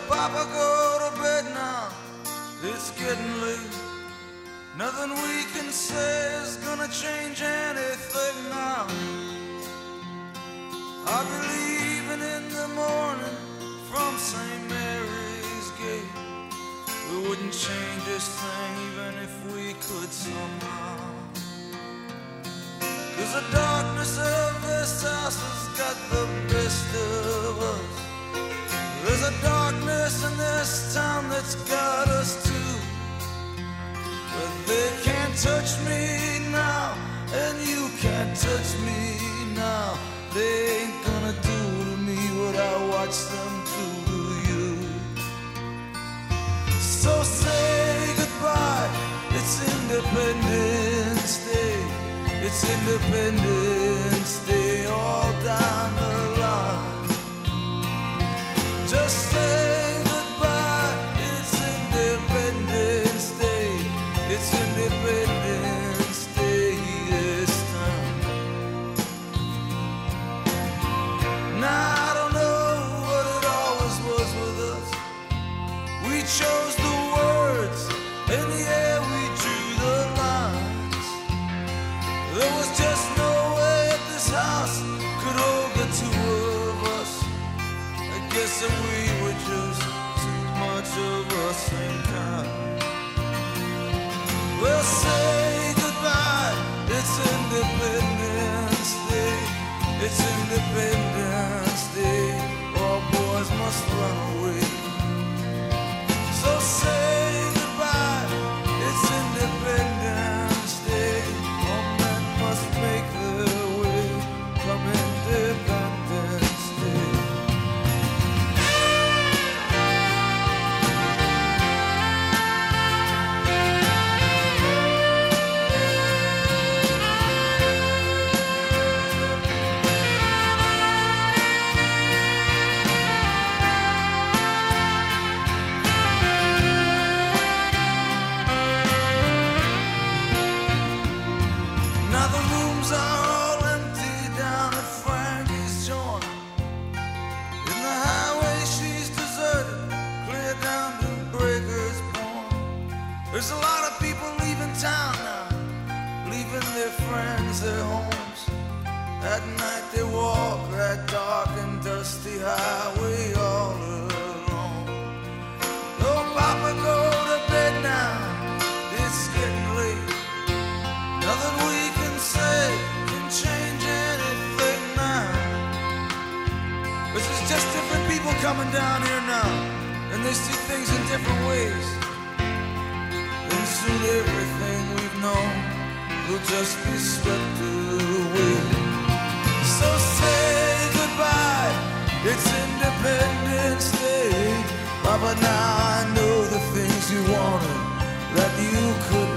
Papa, go to bed now. It's getting late. Nothing we can say is gonna change anything now. I'll be leaving in the morning from St. Mary's Gate. We wouldn't change this thing even if we could somehow. 'Cause the darkness of this house has got the best of us. There's a darkness in this town that's got us too. But they can't touch me now, and you can't touch me now. They ain't gonna do to me what I watch them do to you. So say goodbye, it's Independence Day. It's Independence Day all down the line. Just say goodbye, it's Independence Day. It's Independence Day this time. Now I don't know what it always was with us. We chose the words, and yeah, we drew the lines. There was just no way that this house could hold the two of us. I guess that we were just too much of the same kind. Well, say goodbye, it's Independence Day. It's Independence Day. All boys must run away. So say goodbye, it's Independence Day. All men must make their way from Independence Day. Now the rooms are all empty down at Frankie's joint. In the highway she's deserted, clear down to Breaker's Point. There's a lot of people leaving town now, leaving their friends, their homes. At night they walk that dark and dusty highway all alone. Oh, Papa, go to bed now, it's getting late. Nothing we can say can change anything now. This is just different people coming down here now, and they see things in different ways. And soon everything we've known will just be swept away. So say goodbye, it's Independence Day. Papa, now I know the things you wanted that you could